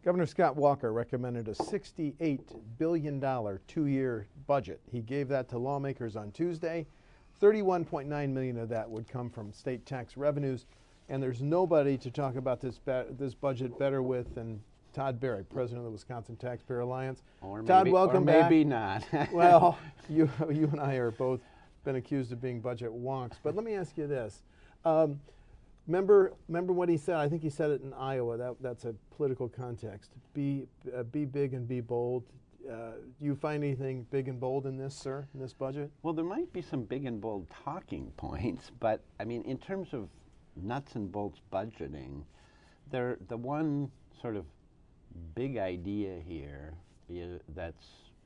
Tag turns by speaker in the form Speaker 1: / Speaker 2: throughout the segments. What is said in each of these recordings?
Speaker 1: Governor Scott Walker recommended a $68 billion two-year budget. He gave that to lawmakers on Tuesday. $31.9 million of that would come from state tax revenues, and there's nobody to talk about this budget better with than Todd Berry, president of the Wisconsin Taxpayer Alliance.
Speaker 2: Or
Speaker 1: Todd,
Speaker 2: maybe,
Speaker 1: welcome
Speaker 2: or
Speaker 1: back.
Speaker 2: maybe not.
Speaker 1: Well, you and I are both been accused of being budget wonks, but let me ask you this. Remember what he said? I think he said it in Iowa. That's a political context. Be big and be bold. Do you find anything big and bold in this, sir, in this budget?
Speaker 2: Well, there might be some big and bold talking points, but I mean, in terms of nuts and bolts budgeting, the one sort of big idea here that's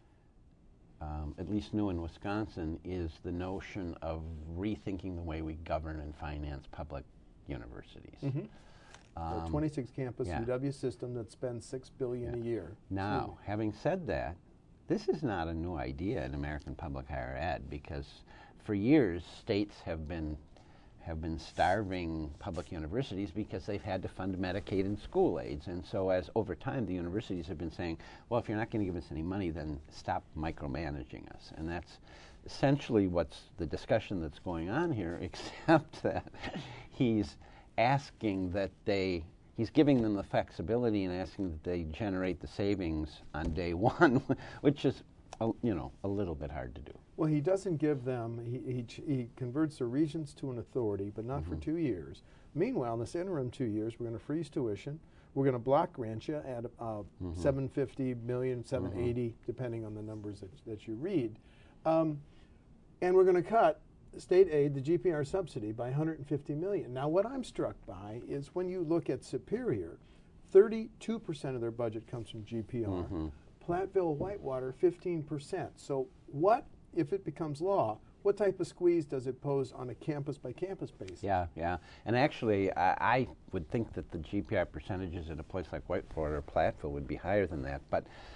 Speaker 2: at least new in Wisconsin is the notion of rethinking the way we govern and finance public universities.
Speaker 1: Mm-hmm. The 26 campus UW system that spends $6 billion a year.
Speaker 2: Now, having said that, this is not a new idea in American public higher ed, because for years states have been starving public universities because they've had to fund Medicaid and school aids. And so as over time the universities have been saying, well, if you're not going to give us any money, then stop micromanaging us. And that's essentially what's the discussion that's going on here, except that he's asking that he's giving them the flexibility and asking that they generate the savings on day one, which is, a little bit hard to do.
Speaker 1: Well, he doesn't give them, he converts the regents to an authority, but not for 2 years. Meanwhile, in this interim 2 years, we're going to freeze tuition. We're going to block grant you at $750 million, $780, depending on the numbers that you read. And we're going to cut state aid, the GPR subsidy, by $150 million. Now, what I'm struck by is when you look at Superior, 32% of their budget comes from GPR. Platteville, Whitewater, 15%. So what, if it becomes law, what type of squeeze does it pose on a campus-by-campus basis?
Speaker 2: Yeah. And actually, I would think that the GPR percentages at a place like Whitewater or Platteville would be higher than that.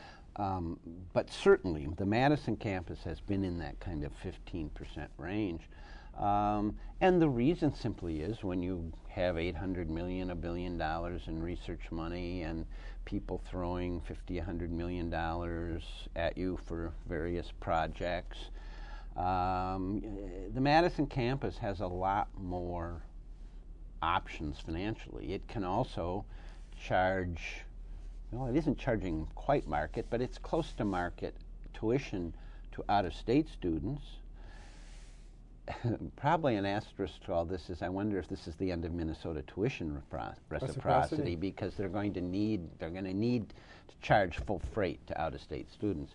Speaker 2: But certainly, the Madison campus has been in that kind of 15% range. And the reason simply is when you have $800 million, $1 billion in research money and people throwing $50, $100 million at you for various projects, the Madison campus has a lot more options financially. It can also charge, well, it isn't charging quite market, but it's close to market tuition to out-of-state students. Probably an asterisk to all this is I wonder if this is the end of Minnesota tuition reciprocity, because they're going to need to charge full freight to out-of-state students.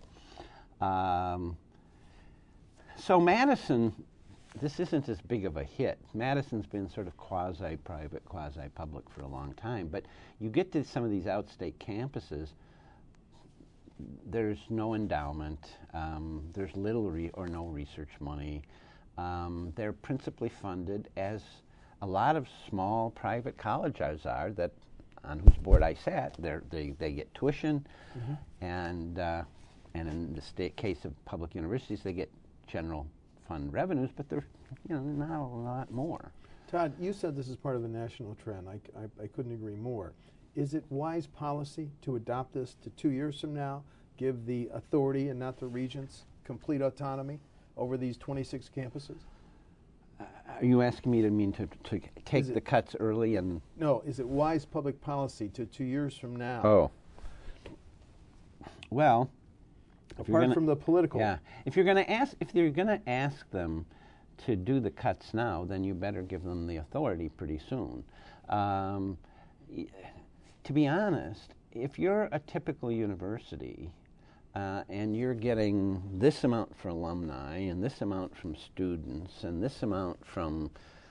Speaker 2: So Madison, this isn't as big of a hit. Madison's been sort of quasi-private, quasi-public for a long time, but you get to some of these outstate campuses, there's no endowment, there's little or no research money. They're principally funded, as a lot of small private colleges are, that on whose board I sat. They get tuition, and in the case of public universities, they get general fund revenues, but there's not a lot more.
Speaker 1: Todd, you said this is part of a national trend. I couldn't agree more. Is it wise policy to adopt this to 2 years from now, give the authority and not the regents complete autonomy over these 26 campuses?
Speaker 2: Are you asking me to take the cuts early and?
Speaker 1: No, is it wise public policy to 2 years from now?
Speaker 2: Oh. Well,
Speaker 1: apart from the political.
Speaker 2: Yeah. If you're going to ask them to do the cuts now, then you better give them the authority pretty soon. To be honest, if you're a typical university, and you're getting this amount for alumni and this amount from students and this amount from,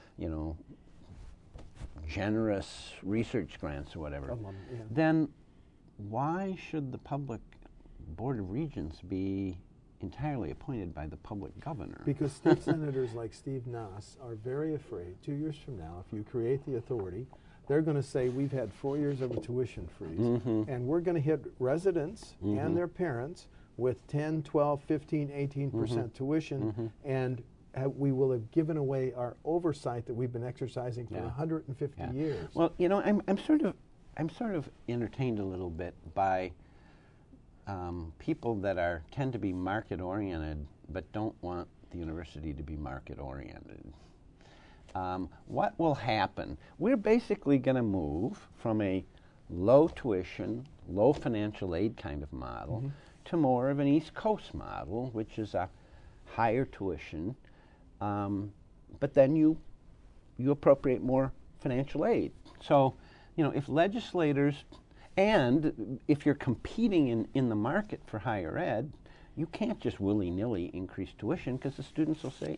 Speaker 2: generous research grants or whatever, then why should the public Board of Regents be entirely appointed by the public governor?
Speaker 1: Because state senators like Steve Nass are very afraid 2 years from now, if you create the authority, they're going to say we've had 4 years of a tuition freeze, and we're going to hit residents and their parents with 10, 12, 15, 18% tuition, and we will have given away our oversight that we've been exercising for 150 years.
Speaker 2: Well, I'm sort of I'm sort of entertained a little bit by people that tend to be market oriented, but don't want the university to be market oriented. What will happen? We're basically going to move from a low tuition, low financial aid kind of model to more of an East Coast model, which is a higher tuition, but then you appropriate more financial aid. So, if legislators, and if you're competing in the market for higher ed, you can't just willy-nilly increase tuition, because the students will say,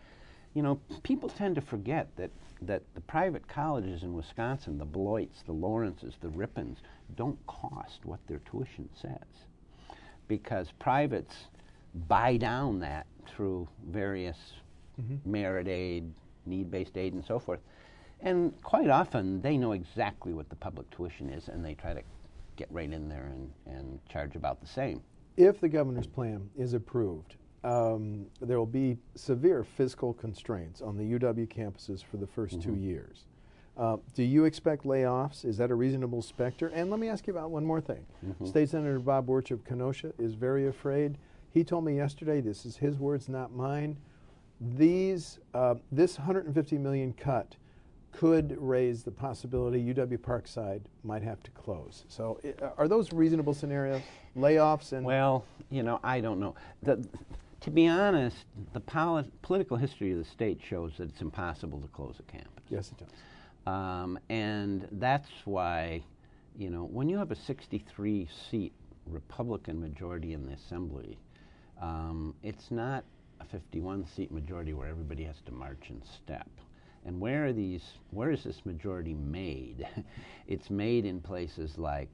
Speaker 2: people tend to forget that the private colleges in Wisconsin, the Beloits, the Lawrences, the Rippons, don't cost what their tuition says, because privates buy down that through various merit aid, need-based aid, and so forth. And quite often, they know exactly what the public tuition is, and they try to get right in there and charge about the same.
Speaker 1: If the governor's plan is approved, there will be severe fiscal constraints on the UW campuses for the first 2 years. Do you expect layoffs? Is that a reasonable specter? And let me ask you about one more thing. State Senator Bob Wirtz of Kenosha is very afraid. He told me yesterday, this is his words, not mine, this $150 million cut could raise the possibility UW Parkside might have to close. So are those reasonable scenarios? Layoffs and...
Speaker 2: Well, I don't know. To be honest, the political history of the state shows that it's impossible to close a campus.
Speaker 1: Yes, it does.
Speaker 2: And that's why, when you have a 63-seat Republican majority in the Assembly, it's not a 51-seat majority where everybody has to march in step. And where is this majority made? It's made in places like,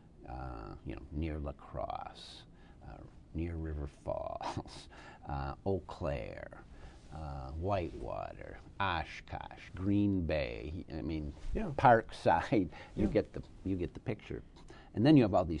Speaker 2: near La Crosse, near River Falls, Eau Claire, Whitewater, Oshkosh, Green Bay. Parkside. You get the picture. And then you have all these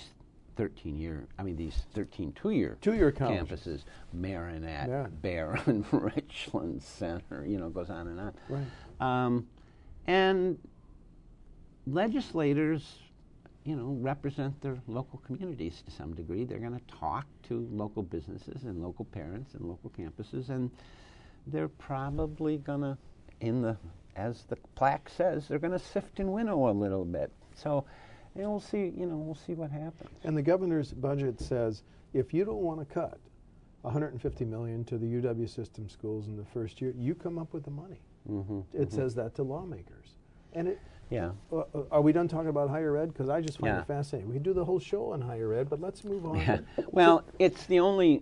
Speaker 2: 13 two-year campuses, Marinette, Barron, Richland Center, goes on and on.
Speaker 1: Right.
Speaker 2: And legislators, represent their local communities to some degree. They're going to talk to local businesses and local parents and local campuses, and they're probably going to, as the plaque says, they're going to sift and winnow a little bit. So, we'll see. We'll see what happens.
Speaker 1: And the governor's budget says, if you don't want to cut $150 million to the UW system schools in the first year, you come up with the money. It says that to lawmakers. And are we done talking about higher ed? Because I just find it fascinating. We can do the whole show on higher ed, but let's move on.
Speaker 2: Yeah. Well, it's the only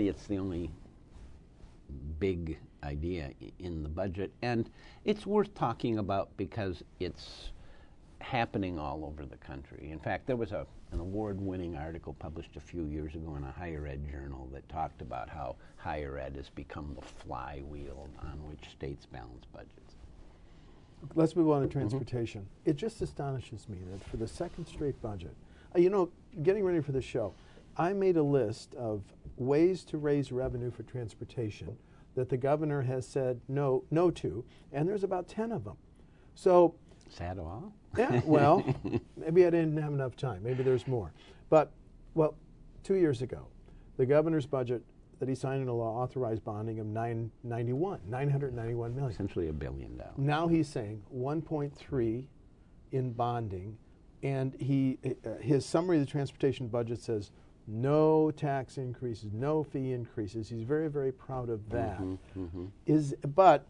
Speaker 2: big idea in the budget, and it's worth talking about because it's happening all over the country. In fact, there was an award-winning article published a few years ago in a higher ed journal that talked about how higher ed has become the flywheel on which states balance budgets.
Speaker 1: Let's move on to transportation. It just astonishes me that for the second straight budget, getting ready for the show, I made a list of ways to raise revenue for transportation that the governor has said no to, and there's about 10 of them. So,
Speaker 2: is that all?
Speaker 1: Yeah, well, maybe I didn't have enough time. Maybe there's more. But, 2 years ago, the governor's budget that he signed into law authorized bonding of $991 million.
Speaker 2: Essentially $1 billion.
Speaker 1: Now he's saying 1.3 in bonding, and his summary of the transportation budget says no tax increases, no fee increases. He's very, very proud of that. But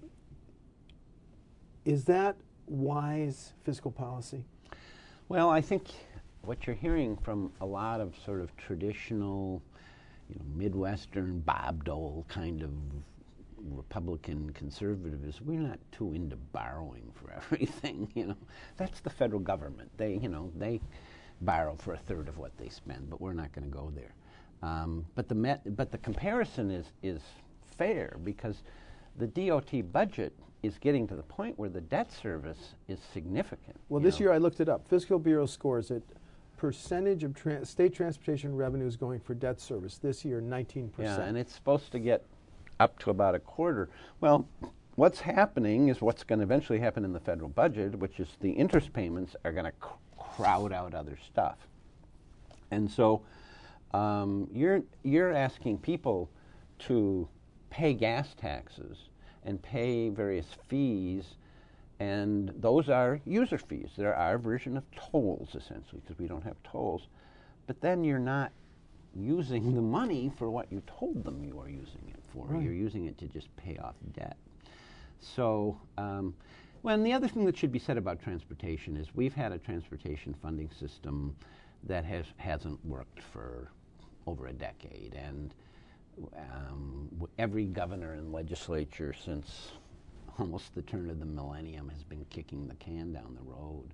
Speaker 1: is that wise fiscal policy?
Speaker 2: Well, I think what you're hearing from a lot of sort of traditional, Midwestern Bob Dole kind of Republican conservative is we're not too into borrowing for everything. That's the federal government. They borrow for a third of what they spend, but we're not going to go there. But the comparison is fair because the DOT budget is getting to the point where the debt service is significant.
Speaker 1: Well, this year I looked it up. Fiscal Bureau scores it. Percentage of state transportation revenues going for debt service this year, 19%.
Speaker 2: Yeah, and it's supposed to get up to about a quarter. Well, what's happening is what's going to eventually happen in the federal budget, which is the interest payments are going to crowd out other stuff. And so you're asking people to pay gas taxes and pay various fees, and those are user fees. They're our version of tolls, essentially, because we don't have tolls. But then you're not using the money for what you told them you are using it for.
Speaker 1: Right.
Speaker 2: You're using it to just pay off debt. So, well, and the other thing that should be said about transportation is we've had a transportation funding system that hasn't worked for over a decade, and every governor and legislature since almost the turn of the millennium has been kicking the can down the road.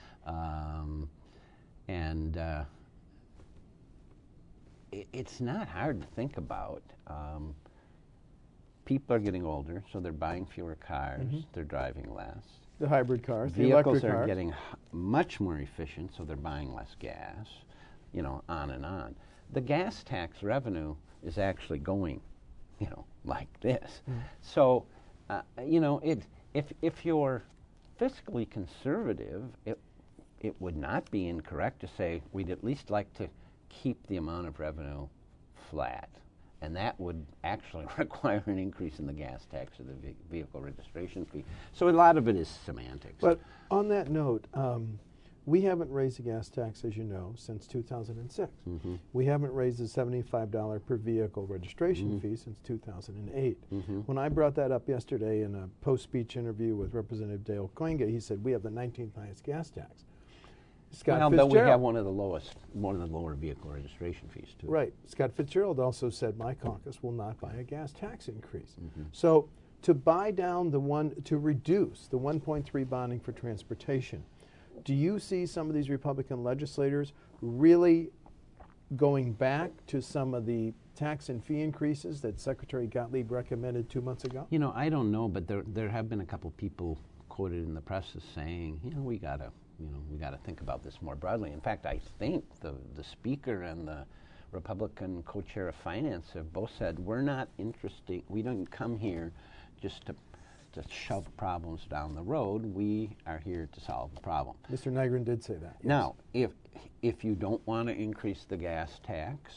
Speaker 2: It's not hard to think about. People are getting older, so they're buying fewer cars, they're driving less.
Speaker 1: The hybrid cars, the
Speaker 2: Vehicles
Speaker 1: electric
Speaker 2: are
Speaker 1: cars.
Speaker 2: getting much more efficient, so they're buying less gas, you know, on and on. The gas tax revenue is actually going, you know, like this. So, you know, if you're fiscally conservative, it would not be incorrect to say we'd at least like to keep the amount of revenue flat. And that would actually require an increase in the gas tax or the vehicle registration fee. So a lot of it is semantics.
Speaker 1: But on that note, we haven't raised the gas tax, as you know, since 2006. We haven't raised the $75 per vehicle registration fee since 2008. When I brought that up yesterday in a post-speech interview with Representative Dale Koinga, he said we have the 19th highest gas tax. Scott Fitzgerald,
Speaker 2: but we have one of the lower vehicle registration fees too.
Speaker 1: Right. Scott Fitzgerald also said my caucus will not buy a gas tax increase. So to buy down to reduce the 1.3 bonding for transportation, do you see some of these Republican legislators really going back to some of the tax and fee increases that Secretary Gottlieb recommended 2 months ago?
Speaker 2: You know, I don't know, but there have been a couple people quoted in the press as saying, you know, we gotta think about this more broadly. In fact, I think the Speaker and the Republican co-chair of Finance have both said we're not interested. We don't come here just to shove problems down the road. We are here to solve the problem.
Speaker 1: Mr. Nygren did say that. Yes.
Speaker 2: Now, if you don't want to increase the gas tax,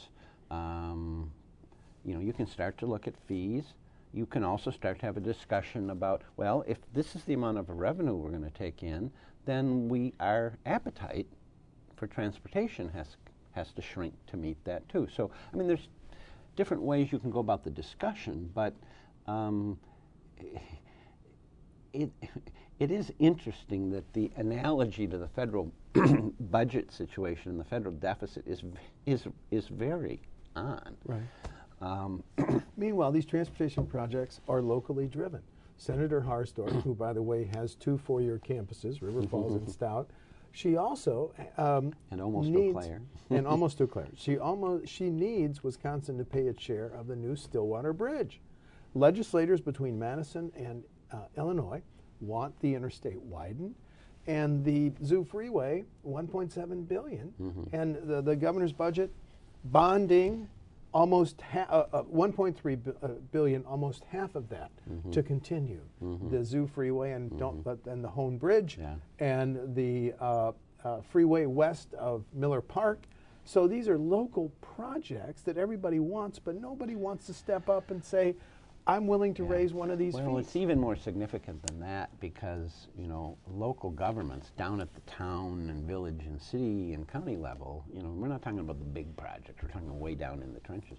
Speaker 2: you know, you can start to look at fees. You can also start to have a discussion about, well, if this is the amount of revenue we're going to take in, then our appetite for transportation has to shrink to meet that too. So, I mean, there's different ways you can go about the discussion, but it is interesting that the analogy to the federal budget situation and the federal deficit is very on.
Speaker 1: Right. Meanwhile, these transportation projects are locally driven. Senator Harsdorf, who, by the way, has 2 4-year campuses, River Falls and Stout, she also
Speaker 2: and almost
Speaker 1: needs,
Speaker 2: Eau Claire.
Speaker 1: and almost Eau Claire. She needs Wisconsin to pay its share of the new Stillwater Bridge. Legislators between Madison and Illinois want the interstate widened, and the Zoo Freeway, $1.7 billion, and the governor's budget bonding almost $1.3 billion, almost half of that to continue the Zoo Freeway and and the Hone Bridge and the freeway west of Miller Park. So these are local projects that everybody wants, but nobody wants to step up and say, I'm willing to raise one of these fees.
Speaker 2: Well, it's even more significant than that because, you know, local governments down at the town and village and city and county level, you know, we're not talking about the big projects, we're talking way down in the trenches,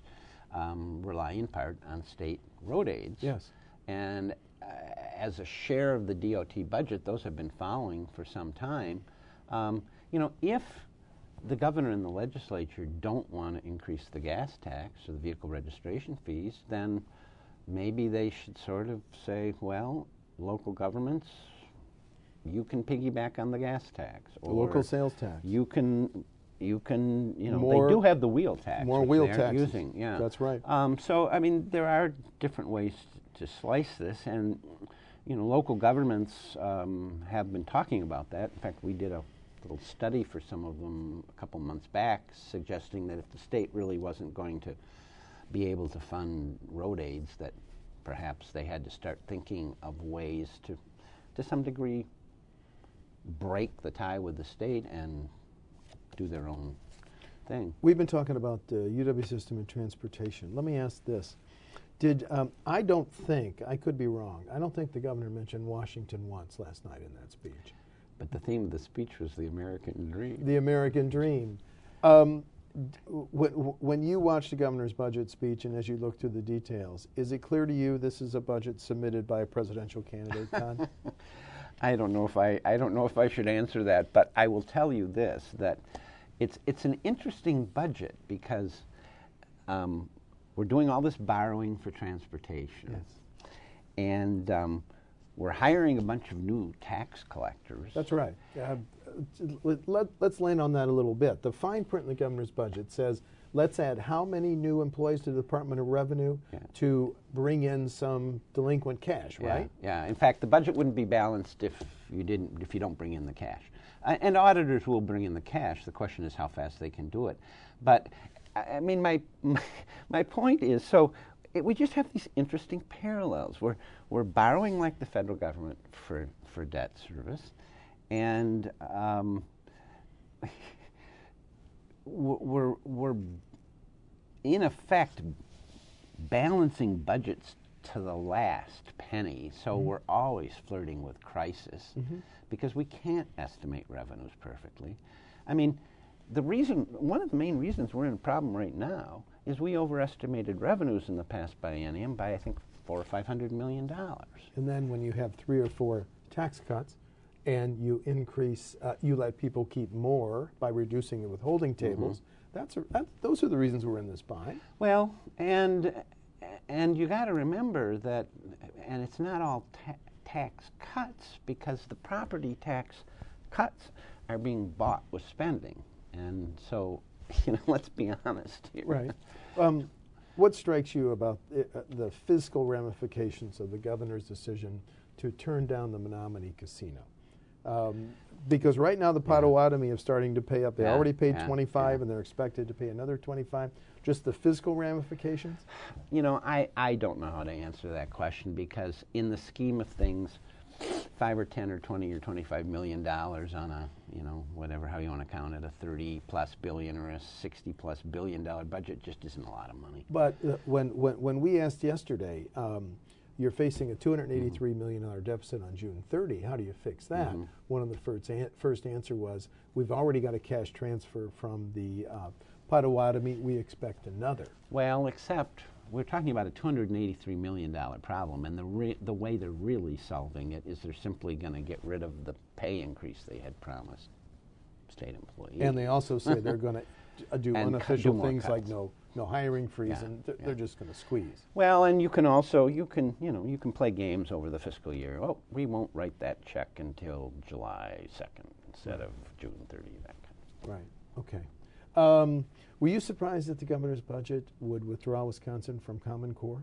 Speaker 2: rely in part on state road aids.
Speaker 1: Yes.
Speaker 2: And as a share of the DOT budget, those have been following for some time. You know, if the governor and the legislature don't want to increase the gas tax or the vehicle registration fees, then maybe they should sort of say, well, local governments, you can piggyback on the gas tax.
Speaker 1: Or local sales tax.
Speaker 2: You can, you know, they do have the wheel tax.
Speaker 1: More wheel taxes.
Speaker 2: Using, yeah.
Speaker 1: That's right.
Speaker 2: So, I mean, there are different ways to slice this, and, you know, local governments have been talking about that. In fact, we did a little study for some of them a couple months back suggesting that if the state really wasn't going to be able to fund road aids, that perhaps they had to start thinking of ways to some degree, break the tie with the state and do their own thing.
Speaker 1: We've been talking about the UW system and transportation. Let me ask this. I don't think, I could be wrong, I don't think the governor mentioned Washington once last night in that speech.
Speaker 2: But the theme of the speech was the American dream.
Speaker 1: The American dream. When you watch the governor's budget speech and as you look through the details, is it clear to you this is a budget submitted by a presidential candidate, Todd?
Speaker 2: I don't know if I should answer that, but I will tell you this, that it's an interesting budget because we're doing all this borrowing for transportation.
Speaker 1: Yes.
Speaker 2: And we're hiring a bunch of new tax collectors.
Speaker 1: That's right. Let's land on that a little bit. The fine print in the governor's budget says, let's add how many new employees to the Department of Revenue to bring in some delinquent cash, right?
Speaker 2: Yeah. In fact, the budget wouldn't be balanced if you don't bring in the cash. And auditors will bring in the cash. The question is how fast they can do it. But I mean, my point is, so we just have these interesting parallels. We're borrowing like the federal government for debt service, and we're in effect balancing budgets to the last penny. So we're always flirting with crisis because we can't estimate revenues perfectly. I mean, one of the main reasons we're in a problem right now is we overestimated revenues in the past biennium by, I think, $400 or $500 million.
Speaker 1: And then when you have 3 or 4 tax cuts and you increase, you let people keep more by reducing the withholding tables, those are the reasons we're in this bind.
Speaker 2: Well, and you got to remember that, and it's not all tax cuts, because the property tax cuts are being bought with spending. And so, let's be honest here.
Speaker 1: Right. What strikes you about the fiscal ramifications of the governor's decision to turn down the Menominee Casino? Because right now the Potawatomi is starting to pay up. They already paid 25 and they're expected to pay another 25. Just the fiscal ramifications?
Speaker 2: I don't know how to answer that question, because in the scheme of things, $5 or $10 or $20 or $25 million on a, whatever, how you want to count it, a $30+ billion or a $60+ billion budget just isn't a lot of money.
Speaker 1: But when we asked yesterday, you're facing a $283 million deficit on June 30. How do you fix that? One of the first answer was, we've already got a cash transfer from the Potawatomi. We expect another.
Speaker 2: Well, except we're talking about a $283 million problem, and the way they're really solving it is they're simply going to get rid of the pay increase they had promised state employees.
Speaker 1: And they also say they're going to do unofficial things like no hiring freeze, and they're just going to squeeze.
Speaker 2: Well, and you can also you can play games over the fiscal year. Oh, we won't write that check until July 2nd instead of June 30. That kind of.
Speaker 1: Right. Okay. Were you surprised that the governor's budget would withdraw Wisconsin from Common Core?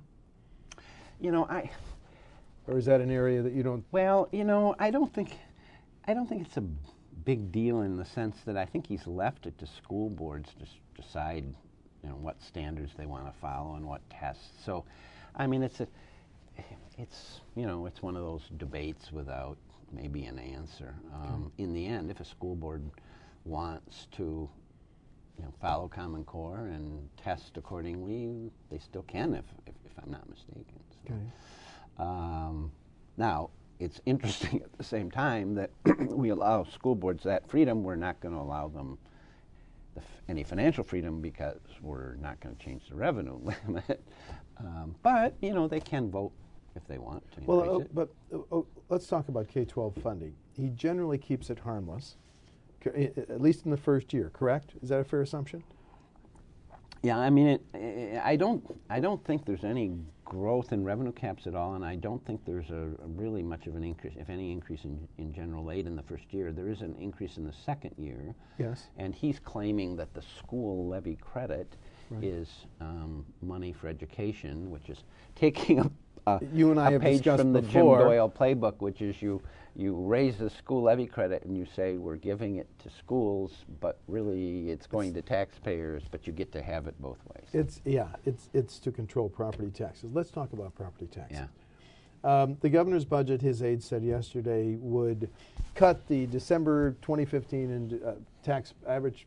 Speaker 1: Or is that an area that you don't?
Speaker 2: Well, I don't think it's a big deal in the sense that I think he's left it to school boards to decide, what standards they want to follow and what tests. So, I mean, it's one of those debates without maybe an answer. In the end, if a school board wants to follow Common Core and test accordingly, they still can, if I'm not mistaken. So,
Speaker 1: okay.
Speaker 2: Now, it's interesting at the same time that we allow school boards that freedom. We're not going to allow them any financial freedom because we're not going to change the revenue limit. But, they can vote if they want to increase it.
Speaker 1: But let's talk about K-12 funding. He generally keeps it harmless, at least in the first year, correct? Is that a fair assumption?
Speaker 2: Yeah, I mean, I don't think there's any growth in revenue caps at all, and I don't think there's a really much of an increase, if any increase in general aid in the first year. There is an increase in the second year.
Speaker 1: Yes.
Speaker 2: And he's claiming that the school levy credit is money for education, which is taking
Speaker 1: you and I have
Speaker 2: page
Speaker 1: discussed
Speaker 2: from the
Speaker 1: before.
Speaker 2: Jim Doyle playbook, which is you raise the school levy credit and you say we're giving it to schools, but really it's going to taxpayers, but you get to have it both ways.
Speaker 1: It's to control property taxes. Let's talk about property taxes.
Speaker 2: Yeah.
Speaker 1: The governor's budget, his aide said yesterday, would cut the December 2015 average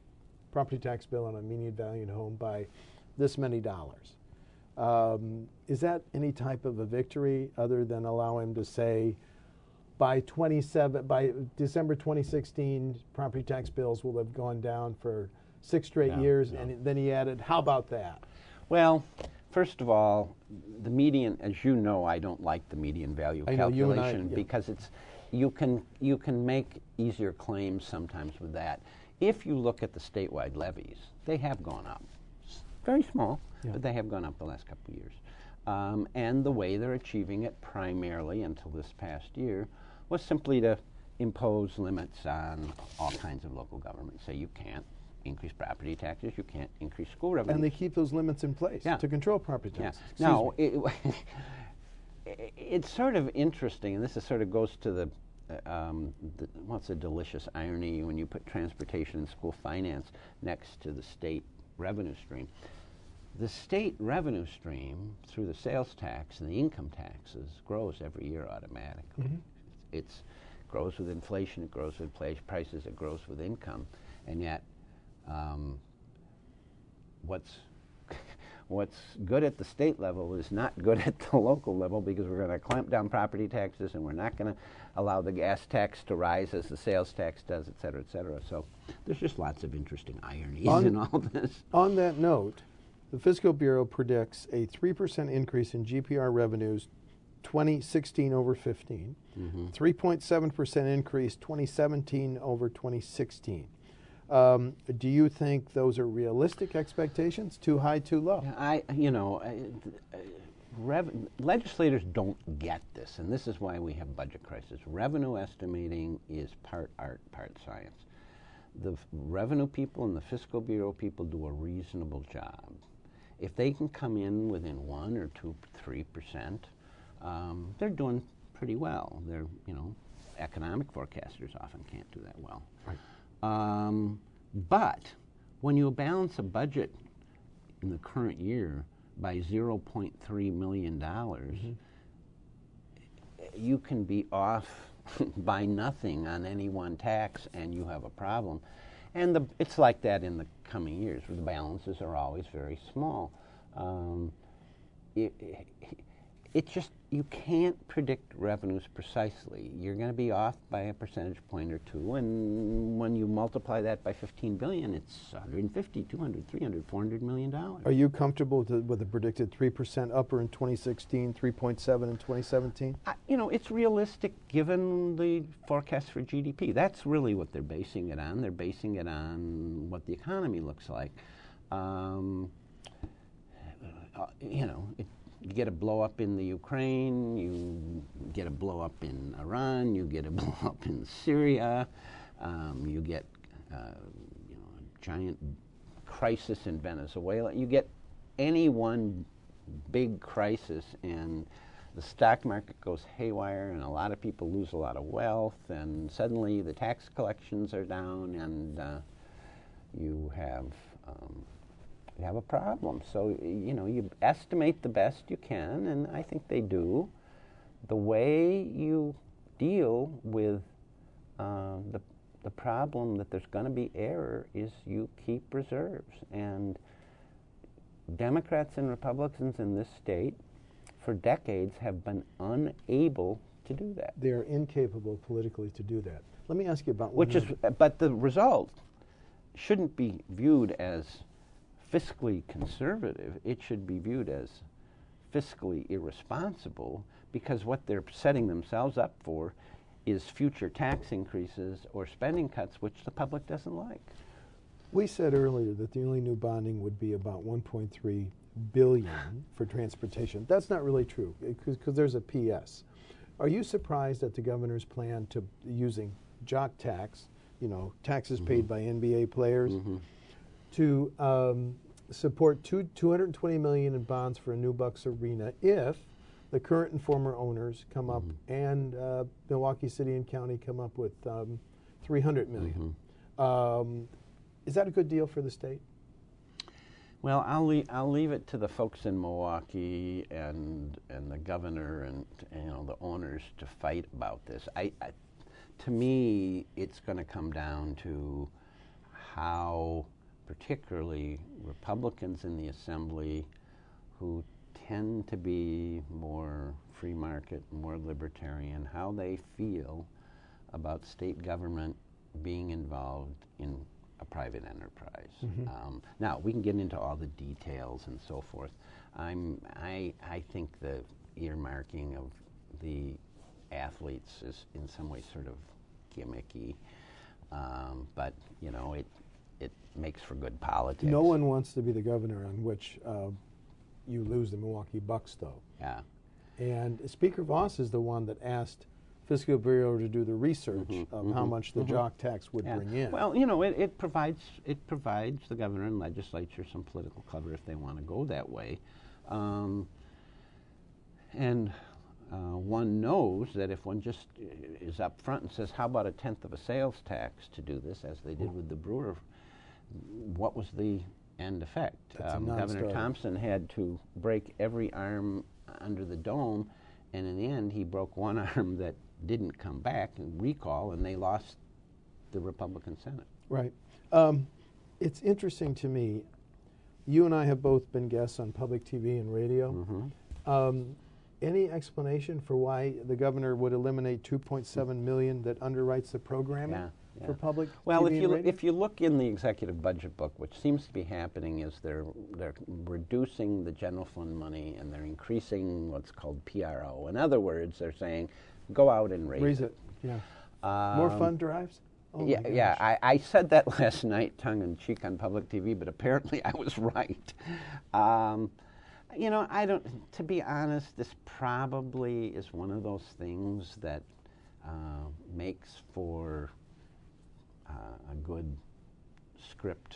Speaker 1: property tax bill on a median valued home by this many dollars. Is that any type of a victory other than allow him to say by December 2016, property tax bills will have gone down for 6 straight years, and then he added, how about that?
Speaker 2: Well, first of all, the median, as you know, I don't like the median value calculation because you can make easier claims sometimes with that. If you look at the statewide levies, they have gone up. Very small, but they have gone up the last couple of years. And the way they're achieving it primarily until this past year was simply to impose limits on all kinds of local governments. Say you can't increase property taxes, you can't increase school revenue.
Speaker 1: And they keep those limits in place to control property taxes.
Speaker 2: Now, it's sort of interesting, and this is sort of goes to what's a delicious irony when you put transportation and school finance next to the state revenue stream. The state revenue stream through the sales tax and the income taxes grows every year automatically. Mm-hmm. It grows with inflation, it grows with prices, it grows with income, and yet what's good at the state level is not good at the local level because we're going to clamp down property taxes and we're not going to allow the gas tax to rise as the sales tax does, et cetera, et cetera. So there's just lots of interesting ironies in all this.
Speaker 1: On that note, the Fiscal Bureau predicts a 3% increase in GPR revenues 2016 over 15, 3.7% increase 2017 over 2016. Do you think those are realistic expectations? Too high, too low?
Speaker 2: Legislators don't get this, and this is why we have budget crisis. Revenue estimating is part art, part science. The revenue people and the Fiscal Bureau people do a reasonable job. If they can come in within 1 or 2, 3%, they're doing pretty well. They're, economic forecasters often can't do that well. Right. But when you balance a budget in the current year by $0.3 million, you can be off by nothing on any one tax and you have a problem. And it's like that in the coming years, where the balances are always very small. You can't predict revenues precisely. You're going to be off by a percentage point or two, and when you multiply that by 15 billion, it's 150, 200, 300, 400 million dollars.
Speaker 1: Are you comfortable with a predicted 3% upper in 2016, 3.7 in 2017?
Speaker 2: It's realistic given the forecast for GDP. That's really what they're basing it on. They're basing it on what the economy looks like. You get a blow up in the Ukraine, you get a blow up in Iran, you get a blow up in Syria, you get a giant crisis in Venezuela. You get any one big crisis and the stock market goes haywire and a lot of people lose a lot of wealth and suddenly the tax collections are down and you have a problem. So, you estimate the best you can, and I think they do. The way you deal with the problem that there's going to be error is you keep reserves. And Democrats and Republicans in this state for decades have been unable to do that.
Speaker 1: They're incapable politically to do that. Let me ask you about
Speaker 2: but the result shouldn't be viewed as fiscally conservative. It should be viewed as fiscally irresponsible because what they're setting themselves up for is future tax increases or spending cuts, which the public doesn't like.
Speaker 1: We said earlier that the only new bonding would be about $1.3 billion for transportation. That's not really true because there's a PS. Are you surprised at the governor's plan to using jock tax, taxes paid by NBA players, to support $220 million in bonds for a new Bucks arena if the current and former owners come up and Milwaukee City and County come up with $300 million? Is that a good deal for the state?
Speaker 2: Well, I'll leave it to the folks in Milwaukee and the governor and the owners to fight about this. To me, it's going to come down to how particularly Republicans in the Assembly, who tend to be more free market, more libertarian, how they feel about state government being involved in a private enterprise. Now, we can get into all the details and so forth. I think the earmarking of the athletes is in some ways sort of gimmicky, but you know, it makes for good politics.
Speaker 1: No one wants to be the governor on which you lose the Milwaukee Bucks, though.
Speaker 2: Yeah.
Speaker 1: And Speaker Voss is the one that asked Fiscal Bureau to do the research of how much the jock tax would bring in.
Speaker 2: Well, you know, it provides the governor and legislature some political cover if they want to go that way. One knows that if one just is up front and says, how about a tenth of a sales tax to do this, as they did with the brewer, what was the end effect? Governor Thompson had to break every arm under the dome, and in the end he broke one arm that didn't come back and recall, and they lost the Republican Senate.
Speaker 1: Right. It's interesting to me, you and I have both been guests on public TV and radio. Any explanation for why the governor would eliminate $2.7 million that underwrites the programming for public TV and radio?
Speaker 2: If you look in the executive budget book, which seems to be happening is they're reducing the general fund money and they're increasing what's called PRO. In other words, they're saying, go out and raise it.
Speaker 1: Yeah. More fund drives? Oh
Speaker 2: yeah. I said that last night, tongue-in-cheek, on public TV, but apparently I was right. You know, to be honest, this probably is one of those things that makes for a good script,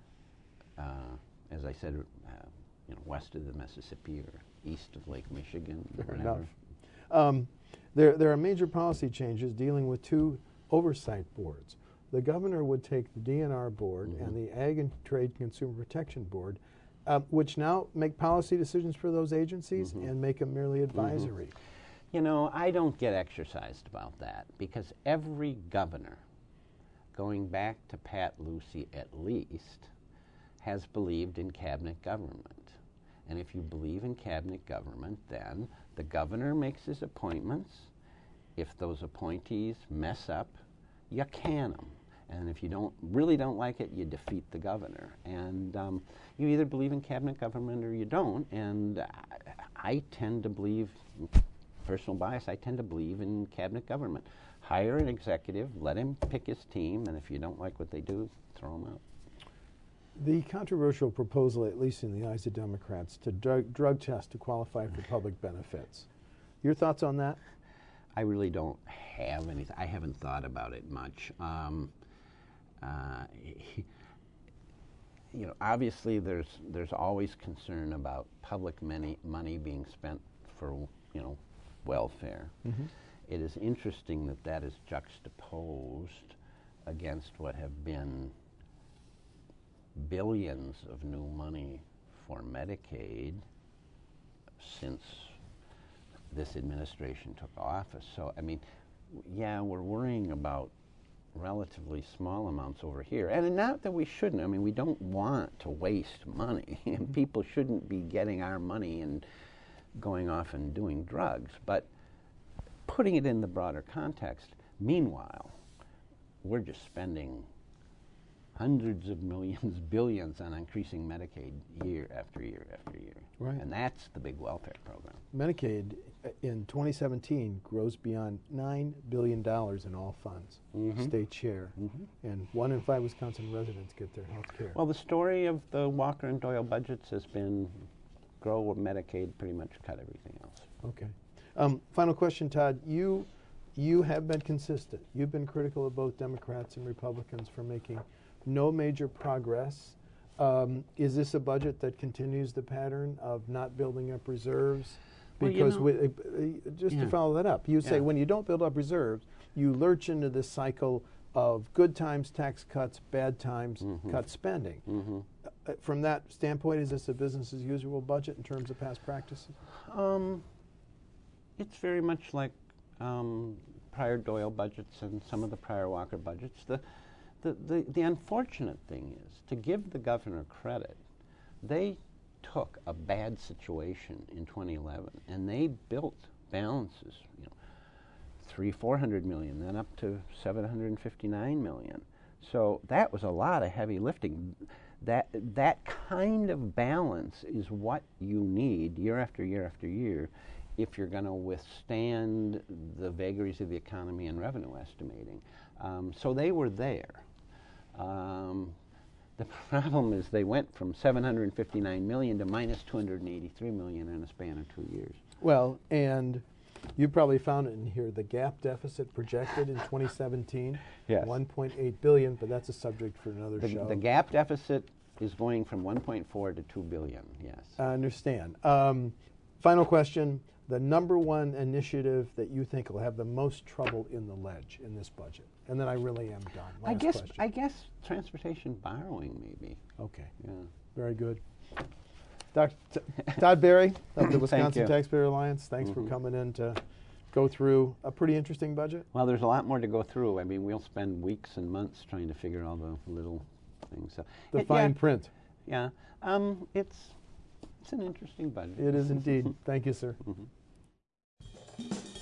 Speaker 2: as I said, you know, west of the Mississippi or east of Lake Michigan.
Speaker 1: Fair enough. There are major policy changes dealing with two oversight boards. The governor would take the DNR board and the Ag and Trade Consumer Protection Board, which now make policy decisions for those agencies and make them merely advisory.
Speaker 2: You know, I don't get exercised about that, because every governor, going back to Pat Lucey at least, has believed in cabinet government. And if you believe in cabinet government, then the governor makes his appointments. If those appointees mess up, you can them. And if you really don't like it, you defeat the governor. And you either believe in cabinet government or you don't. And I tend to believe, personal bias, I tend to believe in cabinet government. Hire an executive, let him pick his team, and if you don't like what they do, throw them out.
Speaker 1: The controversial proposal, at least in the eyes of Democrats, to drug test to qualify for public benefits. Your thoughts on that?
Speaker 2: I really don't have anything. I haven't thought about it much. You know, obviously there's always concern about public money being spent for, you know, welfare. It is interesting that that is juxtaposed against what have been billions of new money for Medicaid since this administration took office. So, I mean, yeah, we're worrying about relatively small amounts over here. And not that we shouldn't. I mean, we don't want to waste money. And people shouldn't be getting our money and going off and doing drugs. But putting it in the broader context, meanwhile, we're just spending hundreds of millions, billions on increasing Medicaid year after year after year.
Speaker 1: Right.
Speaker 2: And that's the big welfare program.
Speaker 1: Medicaid in 2017 grows beyond $9 billion in all funds, state share. And 1 in 5 Wisconsin residents get their health care.
Speaker 2: Well, the story of the Walker and Doyle budgets has been grow Medicaid, pretty much cut everything else.
Speaker 1: Okay. Final question, Todd. You have been consistent. You've been critical of both Democrats and Republicans for making no major progress. Is this a budget that continues the pattern of not building up reserves? Because just to follow that up, you say when you don't build up reserves, you lurch into this cycle of good times tax cuts, bad times cut spending. From that standpoint, is this a business as usual budget in terms of past practices?
Speaker 2: It's very much like prior Doyle budgets and some of the prior Walker budgets. The unfortunate thing is, to give the governor credit, they took a bad situation in 2011 and they built balances, you know, 400 million, then up to 759 million. So that was a lot of heavy lifting. That kind of balance is what you need year after year after year if you're going to withstand the vagaries of the economy and revenue estimating. So they were there. The problem is they went from 759 million to minus 283 million in a span of 2 years.
Speaker 1: Well, and you probably found it in here, the gap deficit projected in 2017,
Speaker 2: yes.
Speaker 1: 1.8 billion, but that's a subject for another show.
Speaker 2: The gap deficit is going from 1.4 to 2 billion, yes.
Speaker 1: I understand. Final question, the number one initiative that you think will have the most trouble in the ledge in this budget? And then I really am done. Last
Speaker 2: I guess transportation borrowing, maybe.
Speaker 1: Okay.
Speaker 2: Yeah.
Speaker 1: Very good. Dr. Todd Berry of the Wisconsin
Speaker 2: you.
Speaker 1: Taxpayer Alliance, thanks for coming in to go through a pretty interesting budget.
Speaker 2: Well, there's a lot more to go through. I mean, we'll spend weeks and months trying to figure all the little things. So
Speaker 1: The fine print.
Speaker 2: Yeah. It's an interesting budget.
Speaker 1: It is indeed. Thank you, sir.
Speaker 2: Mm-hmm.